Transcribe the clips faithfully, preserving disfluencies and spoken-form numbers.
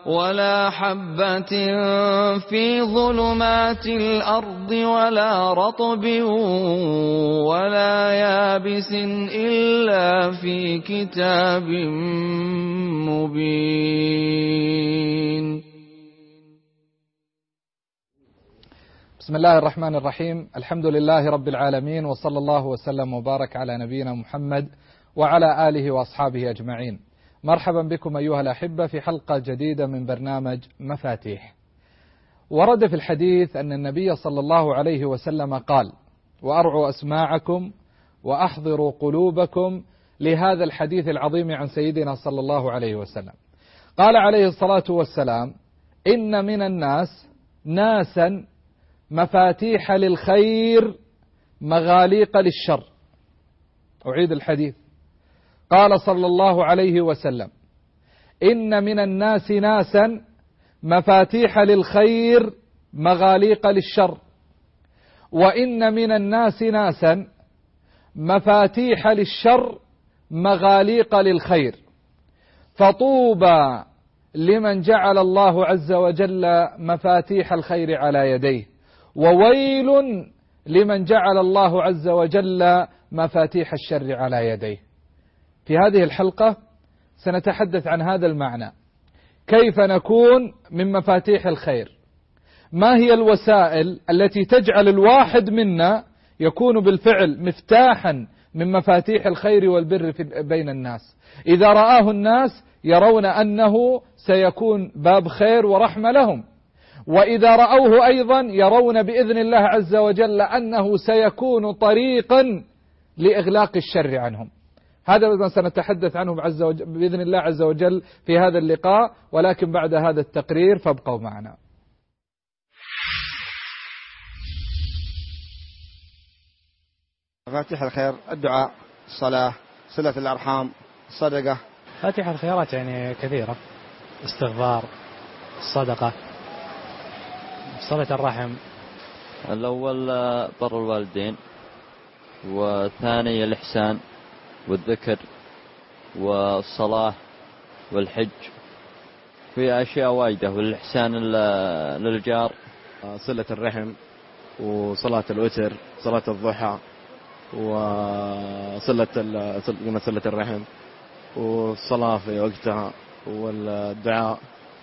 ولا حبة في ظلمات الأرض ولا رطب ولا يابس إلا في كتاب مبين. بسم الله الرحمن الرحيم. الحمد لله رب العالمين، وصلى الله وسلم وبارك على نبينا محمد وعلى آله وأصحابه أجمعين. مرحبا بكم أيها الأحبة في حلقة جديدة من برنامج مفاتيح. ورد في الحديث أن النبي صلى الله عليه وسلم قال: وأرعوا أسماعكم وأحضروا قلوبكم لهذا الحديث العظيم عن سيدنا صلى الله عليه وسلم. قال عليه الصلاة والسلام: إن من الناس ناسا مفاتيح للخير مغاليق للشر. أعيد الحديث. قال صلى الله عليه وسلم: إن من الناس ناسا مفاتيح للخير مغاليق للشر، وإن من الناس ناسا مفاتيح للشر مغاليق للخير، فطوبى لمن جعل الله عز وجل مفاتيح الخير على يديه، وويل لمن جعل الله عز وجل مفاتيح الشر على يديه. في هذه الحلقة سنتحدث عن هذا المعنى، كيف نكون من مفاتيح الخير، ما هي الوسائل التي تجعل الواحد منا يكون بالفعل مفتاحا من مفاتيح الخير والبر بين الناس. إذا رآه الناس يرون أنه سيكون باب خير ورحمة لهم، وإذا رأوه أيضا يرون بإذن الله عز وجل أنه سيكون طريقا لإغلاق الشر عنهم. هذا ما سنتحدث عنه عز وجل بإذن الله عز وجل في هذا اللقاء، ولكن بعد هذا التقرير فابقوا معنا. مفاتيح الخير: الدعاء، الصلاة، صلة الأرحام، الصدقة. مفاتيح الخيرات يعني كثيرة: استغفار، الصدقة، صلة الرحم. الأول بر الوالدين، والثاني الإحسان والذكر والصلاة والحج. في أشياء وايدة، والإحسان للجار، صلة الرحم، وصلاة الوتر، صلاة الضحى، وصلة صلة الرحم، والصلاة في وقتها، والدعاء،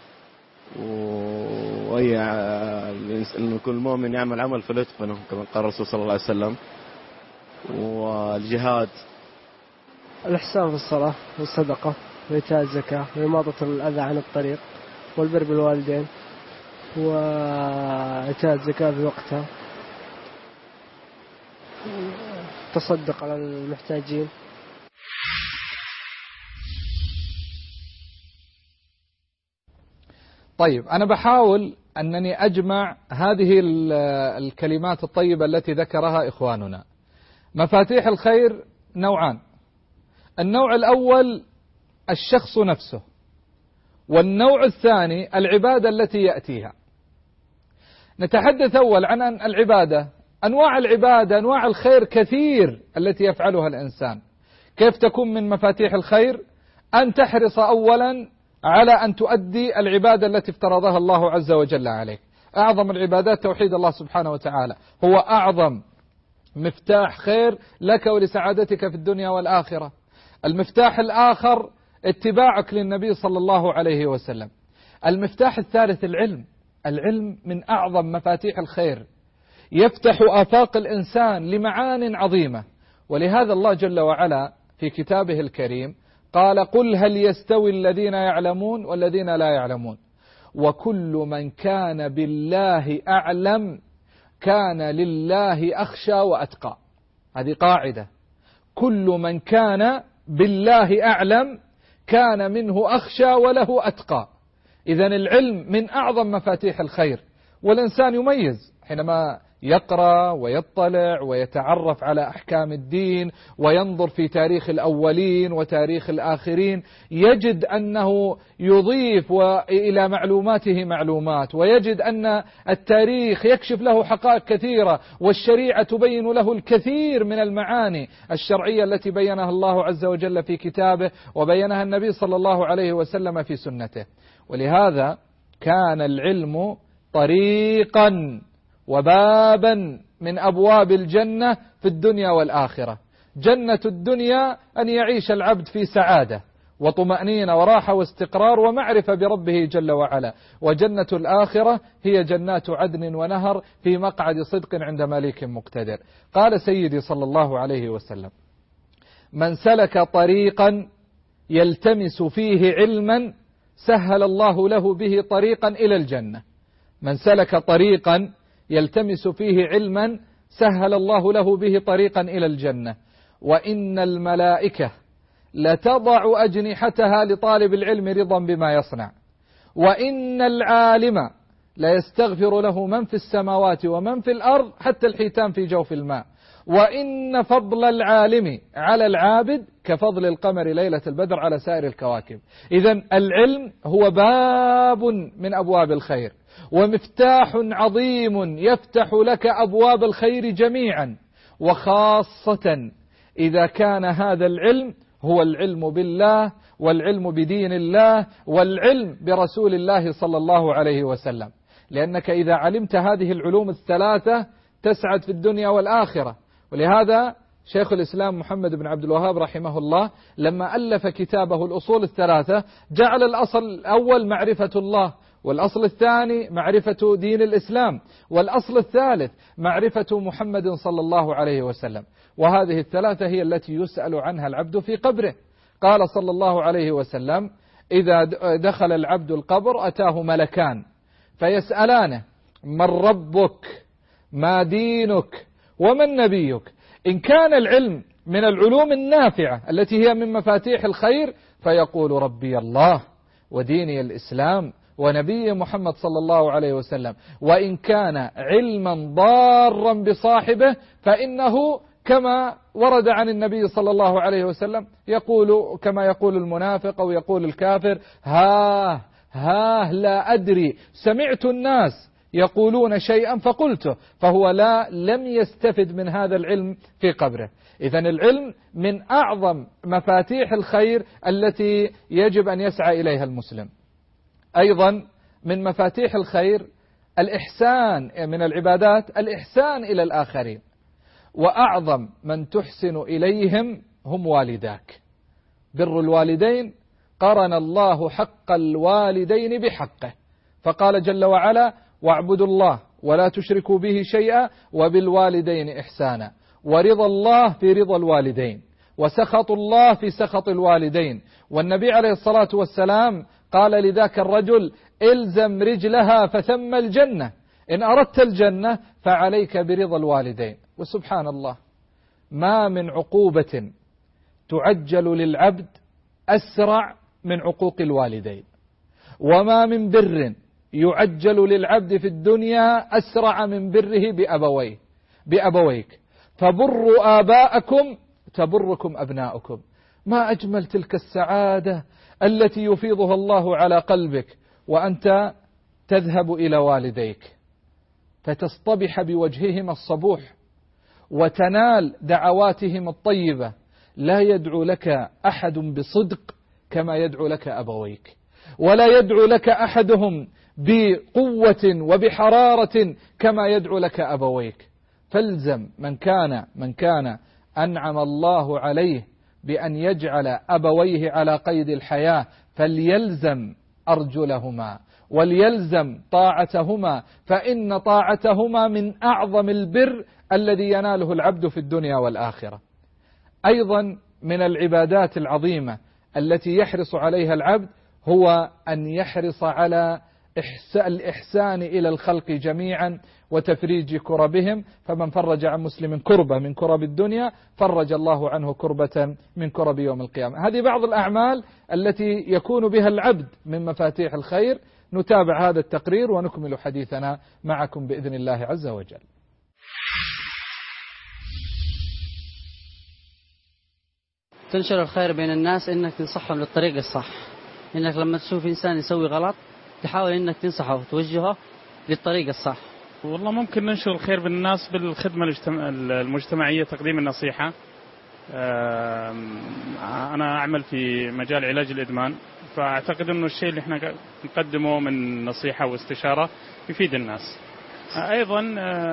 وأي أن كل مؤمن يعمل عمل فليتقنه كما قال الرسول صلى الله عليه وسلم، والجهاد. الإحسان في الصلاة والصدقة وإيتاء الزكاة وإماطة الأذى عن الطريق والبر بالوالدين وإيتاء الزكاة في وقتها، تصدق على المحتاجين. طيب، أنا بحاول أنني أجمع هذه الكلمات الطيبة التي ذكرها إخواننا. مفاتيح الخير نوعان: النوع الأول الشخص نفسه، والنوع الثاني العبادة التي يأتيها. نتحدث أول عن العبادة. أنواع العبادة، أنواع الخير كثير التي يفعلها الإنسان. كيف تكون من مفاتيح الخير؟ أن تحرص أولا على أن تؤدي العبادة التي افترضها الله عز وجل عليك. أعظم العبادات توحيد الله سبحانه وتعالى، هو أعظم مفتاح خير لك ولسعادتك في الدنيا والآخرة. المفتاح الآخر اتباعك للنبي صلى الله عليه وسلم. المفتاح الثالث العلم. العلم من أعظم مفاتيح الخير، يفتح آفاق الإنسان لمعان عظيمة. ولهذا الله جل وعلا في كتابه الكريم قال: قل هل يستوي الذين يعلمون والذين لا يعلمون، وكل من كان بالله أعلم كان لله أخشى وأتقى. هذه قاعدة: كل من كان بالله أعلم كان منه أخشى وله أتقى. إذن العلم من أعظم مفاتيح الخير، والإنسان يميز حينما يقرأ ويطلع ويتعرف على أحكام الدين وينظر في تاريخ الأولين وتاريخ الآخرين، يجد أنه يضيف إلى معلوماته معلومات، ويجد أن التاريخ يكشف له حقائق كثيرة، والشريعة تبين له الكثير من المعاني الشرعية التي بينها الله عز وجل في كتابه وبينها النبي صلى الله عليه وسلم في سنته. ولهذا كان العلم طريقا وبابا من أبواب الجنة في الدنيا والآخرة. جنة الدنيا أن يعيش العبد في سعادة وطمأنينة وراحة واستقرار ومعرفة بربه جل وعلا، وجنة الآخرة هي جنات عدن ونهر في مقعد صدق عند مليك مقتدر. قال سيدي صلى الله عليه وسلم: من سلك طريقا يلتمس فيه علما سهل الله له به طريقا إلى الجنة. من سلك طريقا يلتمس فيه علما سهل الله له به طريقا إلى الجنة. وإن الملائكة لتضع أجنحتها لطالب العلم رضا بما يصنع. وإن العالم لا يستغفر له من في السماوات ومن في الأرض حتى الحيتان في جوف الماء. وإن فضل العالم على العابد كفضل القمر ليلة البدر على سائر الكواكب. إذن العلم هو باب من أبواب الخير ومفتاح عظيم يفتح لك أبواب الخير جميعا، وخاصة إذا كان هذا العلم هو العلم بالله والعلم بدين الله والعلم برسول الله صلى الله عليه وسلم. لأنك إذا علمت هذه العلوم الثلاثة تسعد في الدنيا والآخرة. ولهذا شيخ الإسلام محمد بن عبد الوهاب رحمه الله لما ألف كتابه الأصول الثلاثة جعل الأصل الأول معرفة الله، والأصل الثاني معرفة دين الإسلام، والأصل الثالث معرفة محمد صلى الله عليه وسلم. وهذه الثلاثة هي التي يسأل عنها العبد في قبره. قال صلى الله عليه وسلم: إذا دخل العبد القبر أتاه ملكان فيسألانه: من ربك؟ ما دينك؟ ومن نبيك؟ إن كان العلم من العلوم النافعة التي هي من مفاتيح الخير فيقول: ربي الله وديني الإسلام ونبي محمد صلى الله عليه وسلم. وإن كان علما ضارا بصاحبه فإنه كما ورد عن النبي صلى الله عليه وسلم يقول كما يقول المنافق أو يقول الكافر: ها ها لا أدري، سمعت الناس يقولون شيئا فقلته، فهو لا لم يستفد من هذا العلم في قبره. إذن العلم من أعظم مفاتيح الخير التي يجب أن يسعى إليها المسلم. أيضا من مفاتيح الخير الإحسان من العبادات، الإحسان إلى الآخرين، وأعظم من تحسن إليهم هم والداك. بر الوالدين قرن الله حق الوالدين بحقه، فقال جل وعلا: واعبدوا الله ولا تشركوا به شيئا وبالوالدين إحسانا. ورضا الله في رضا الوالدين، وسخط الله في سخط الوالدين. والنبي عليه الصلاة والسلام قال لذاك الرجل: الزم رجلها فثم الجنة، إن أردت الجنة فعليك برضا الوالدين. وسبحان الله، ما من عقوبة تعجل للعبد أسرع من عقوق الوالدين، وما من بر يعجل للعبد في الدنيا أسرع من بره بأبويه بأبويك. فبروا آباءكم تبركم أبناؤكم. ما أجمل تلك السعادة التي يفيضها الله على قلبك وأنت تذهب إلى والديك فتصطبح بوجههما الصبوح وتنال دعواتهم الطيبة. لا يدعو لك أحد بصدق كما يدعو لك أبويك، ولا يدعو لك أحدهم بقوة وبحرارة كما يدعو لك أبويك. فالزم من كان من كان أنعم الله عليه بأن يجعل أبويه على قيد الحياة فليلزم أرجلهما وليلزم طاعتهما، فإن طاعتهما من أعظم البر الذي يناله العبد في الدنيا والآخرة. أيضا من العبادات العظيمة التي يحرص عليها العبد هو أن يحرص على الإحسان إلى الخلق جميعا وتفريج كربهم. فمن فرج عن مسلم كربة من كرب الدنيا فرج الله عنه كربة من كرب يوم القيامة. هذه بعض الأعمال التي يكون بها العبد من مفاتيح الخير. نتابع هذا التقرير ونكمل حديثنا معكم بإذن الله عز وجل. تنشر الخير بين الناس إنك تنصحهم للطريق الصح، إنك لما تشوف إنسان يسوي غلط تحاول إنك تنصحه وتوجهه للطريق الصح. والله ممكن ننشر الخير بين الناس بالخدمة المجتمعية، تقديم النصيحة. أنا أعمل في مجال علاج الإدمان، فأعتقد أنه الشيء اللي احنا نقدمه من نصيحة واستشارة يفيد الناس. أيضا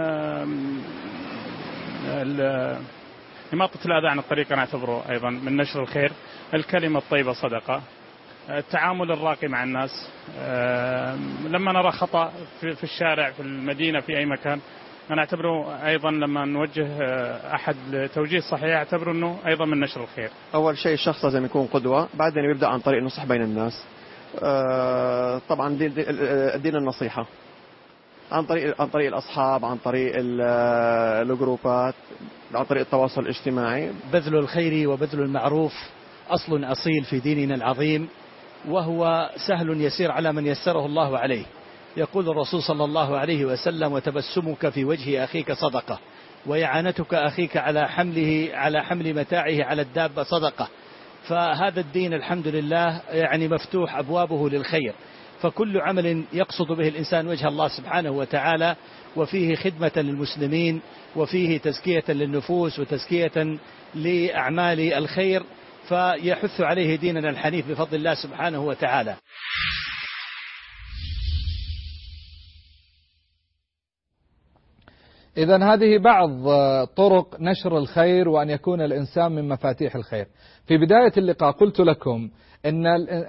إماطة الأذى عن الطريق أنا أعتبره أيضا من نشر الخير. الكلمة الطيبة صدقة. التعامل الراقي مع الناس، لما نرى خطأ في الشارع في المدينة في أي مكان أنا أعتبره أيضا لما نوجه أحد لتوجيه صحيح أعتبره أنه أيضا من نشر الخير. أول شيء الشخص لازم يكون قدوة، بعدين يبدأ عن طريق النصح بين الناس. طبعا دين, دين النصيحة عن طريق عن طريق الأصحاب، عن طريق الجروبات، عن طريق التواصل الاجتماعي. بذل الخير وبذل المعروف أصل أصيل في ديننا العظيم، وهو سهل يسير على من يسره الله عليه. يقول الرسول صلى الله عليه وسلم: وتبسمك في وجه أخيك صدقة، وإعانتك أخيك على حمله على حمل متاعه على الدابة صدقة. فهذا الدين الحمد لله يعني مفتوح أبوابه للخير، فكل عمل يقصد به الإنسان وجه الله سبحانه وتعالى وفيه خدمة للمسلمين وفيه تزكية للنفوس وتزكية لأعمال الخير فيحث عليه ديننا الحنيف بفضل الله سبحانه وتعالى. إذن هذه بعض طرق نشر الخير وأن يكون الإنسان من مفاتيح الخير. في بداية اللقاء قلت لكم إن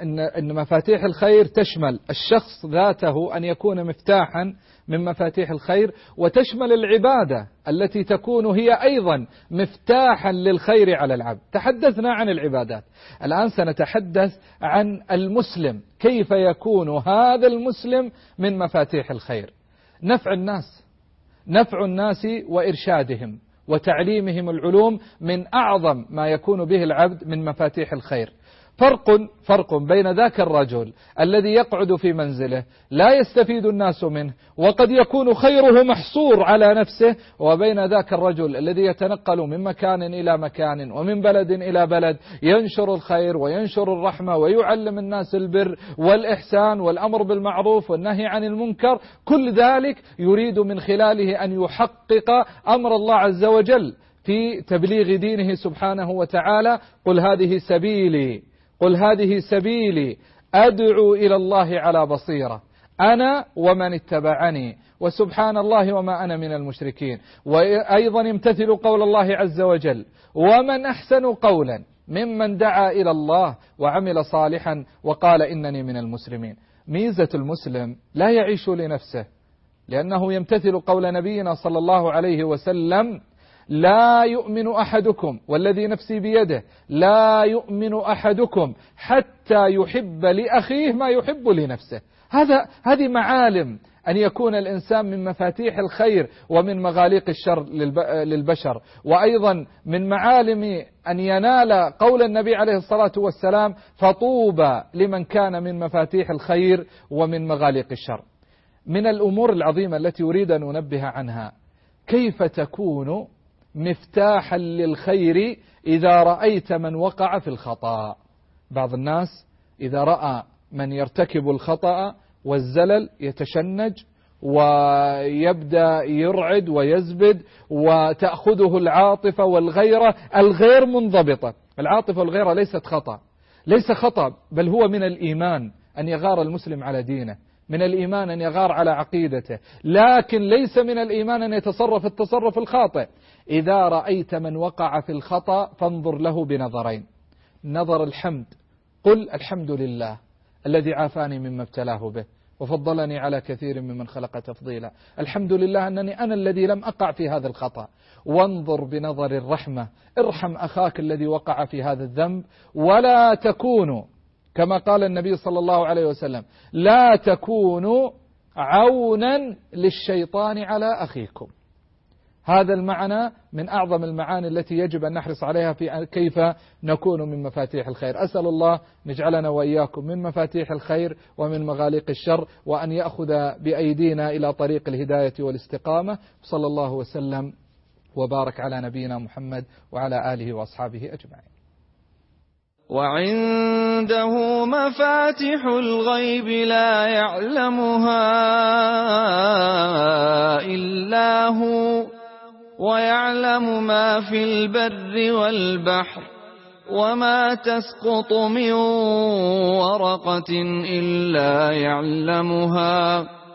إن مفاتيح الخير تشمل الشخص ذاته أن يكون مفتاحا من مفاتيح الخير، وتشمل العبادة التي تكون هي أيضا مفتاحا للخير على العبد. تحدثنا عن العبادات، الآن سنتحدث عن المسلم، كيف يكون هذا المسلم من مفاتيح الخير. نفع الناس، نفع الناس وإرشادهم وتعليمهم العلوم من أعظم ما يكون به العبد من مفاتيح الخير. فرق فرق بين ذاك الرجل الذي يقعد في منزله لا يستفيد الناس منه وقد يكون خيره محصور على نفسه، وبين ذاك الرجل الذي يتنقل من مكان إلى مكان ومن بلد إلى بلد ينشر الخير وينشر الرحمة ويعلم الناس البر والإحسان والأمر بالمعروف والنهي عن المنكر. كل ذلك يريد من خلاله أن يحقق أمر الله عز وجل في تبليغ دينه سبحانه وتعالى. قل هذه سبيلي قل هذه سبيلي أدعو إلى الله على بصيرة أنا ومن اتبعني وسبحان الله وما أنا من المشركين. وأيضا يمتثل قول الله عز وجل: ومن أحسن قولا ممن دعا إلى الله وعمل صالحا وقال إنني من المسلمين. ميزة المسلم لا يعيش لنفسه، لأنه يمتثل قول نبينا صلى الله عليه وسلم: لا يؤمن أحدكم والذي نفسي بيده لا يؤمن أحدكم حتى يحب لأخيه ما يحب لنفسه. هذا هذه معالم أن يكون الإنسان من مفاتيح الخير ومن مغاليق الشر للبشر، وأيضا من معالم أن ينال قول النبي عليه الصلاة والسلام: فطوبى لمن كان من مفاتيح الخير ومن مغاليق الشر. من الأمور العظيمة التي أريد أن أنبه عنها: كيف تكون مفتاحا للخير إذا رأيت من وقع في الخطأ؟ بعض الناس إذا رأى من يرتكب الخطأ والزلل يتشنج ويبدأ يرعد ويزبد وتأخذه العاطفة والغيرة الغير منضبطة. العاطفة والغيرة ليست خطأ، ليس خطأ، بل هو من الإيمان أن يغار المسلم على دينه، من الإيمان أن يغار على عقيدته، لكن ليس من الإيمان أن يتصرف التصرف الخاطئ. إذا رأيت من وقع في الخطأ فانظر له بنظرين: نظر الحمد، قل الحمد لله الذي عافاني مما ابتلاه به وفضلني على كثير ممن خلق تفضيلا، الحمد لله أنني أنا الذي لم أقع في هذا الخطأ. وانظر بنظر الرحمة، ارحم أخاك الذي وقع في هذا الذنب، ولا تكونوا كما قال النبي صلى الله عليه وسلم: لا تكونوا عونا للشيطان على أخيكم. هذا المعنى من أعظم المعاني التي يجب أن نحرص عليها في كيف نكون من مفاتيح الخير. أسأل الله نجعلنا وإياكم من مفاتيح الخير ومن مغاليق الشر، وأن يأخذ بأيدينا إلى طريق الهداية والاستقامة. صلى الله وسلم وبارك على نبينا محمد وعلى آله وأصحابه أجمعين. وعنده مفاتح الغيب لا يعلمها إلا هو ويعلم ما في البر والبحر وما تسقط من ورقة إلا يعلمها